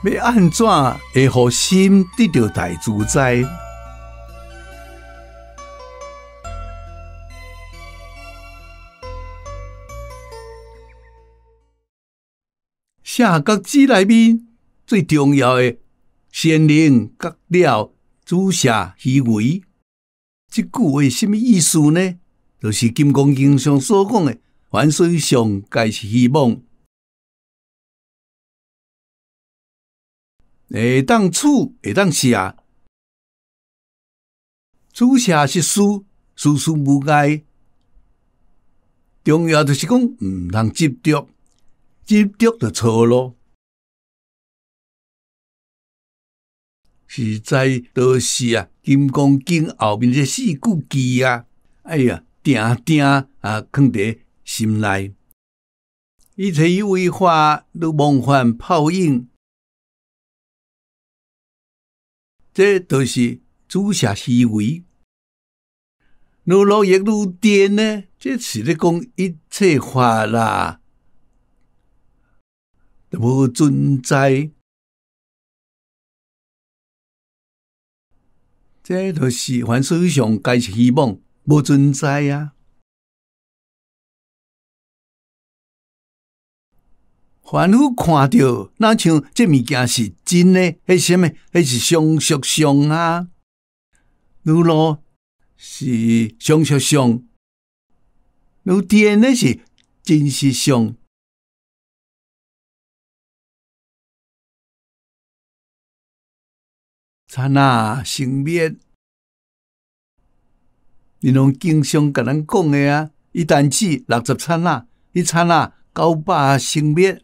要安怎会互心得到大自在？写角子内面最重要的先灵角了主写虚伪，这句话什么意思呢？就是金刚经上所讲的，凡所上皆是希望。会当处会当写，主写是事，事事无碍。重要就是讲唔通执着，执着就错咯。实在就是啊，《金刚经》后面这四句字啊，哎呀，定定啊，放伫心内。一切有为法，都梦幻泡影。这就是主写虚伪。如落叶如电呢？这是咧讲一切法啦，都无存在。这就是凡所上皆是希望，无存在啊。凡夫看到，哪像这物件是真的？迄什么？迄是相属相啊。如落是相属相，如电呢是真实相。刹那生灭，你拢经常甲咱讲的啊，一旦止60刹那，一刹那900生灭。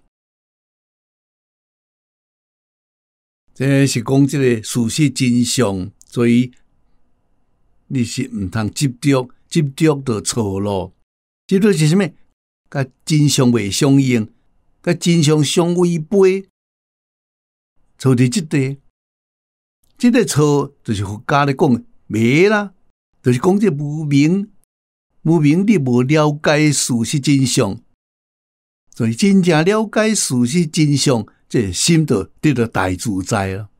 这是讲这个事实真相，所以你是唔通执着，执着就错咯。执着是什么？甲真相未相应，甲真相相违背，错伫这地。这个错就是佛家咧讲迷啦，就是讲这无明，无明你无了解事实真相，所以真正了解事实真相，这心就得到大自在了。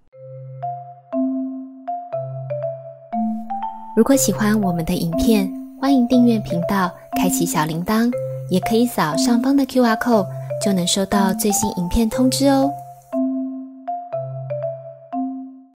如果喜欢我们的影片，欢迎订阅频道，开启小铃铛，也可以扫上方的 QR code，就能收到最新影片通知哦。